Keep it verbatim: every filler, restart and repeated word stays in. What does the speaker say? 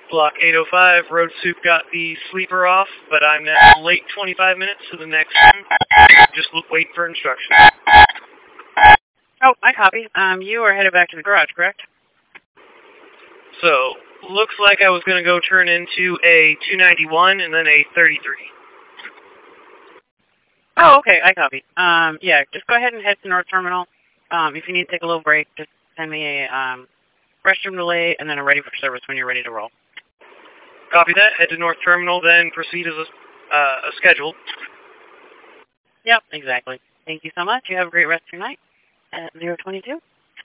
Block eight oh five, Road Soup got the sleeper off, but I'm now late twenty-five minutes to the next one. Just look, wait for instructions. Oh, I copy. Um, you are headed back to the garage, correct? So, looks like I was going to go turn into a two ninety-one and then a thirty-three. Oh, okay, I copy. Um, yeah, just go ahead and head to North Terminal. Um, if you need to take a little break, just send me a um, restroom delay and then a ready for service when you're ready to roll. Copy that. Head to North Terminal, then proceed as a, uh, a schedule. Yep, exactly. Thank you so much. You have a great rest of your night at zero twenty-two.